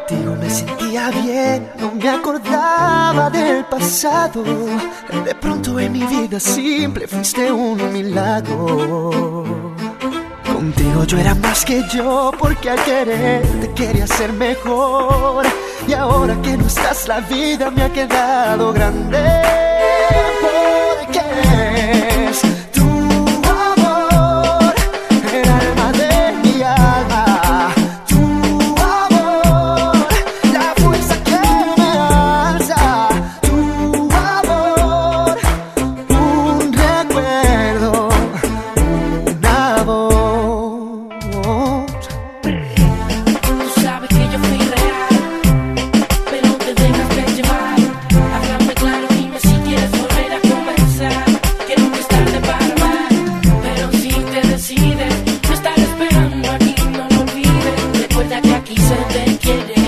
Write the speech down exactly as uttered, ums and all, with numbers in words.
Contigo me sentía bien, no me acordaba del pasado. De pronto en mi vida simple fuiste un milagro. Contigo yo era más que yo, porque al quererte quería ser mejor. Y ahora que no estás, la vida me ha quedado grande. Porque es tu amor, el alma de mi alma. Tu amor, la fuerza que me alza. Tu amor, un recuerdo, una voz. Tú sabes que yo fui real, pero te dejas de llevar. Háblame claro, dime si quieres volver a comenzar. Que nunca es tarde para amar, pero si te decides, no estar esperando aquí, no lo olvides. Recuerda que aquí se te quiere.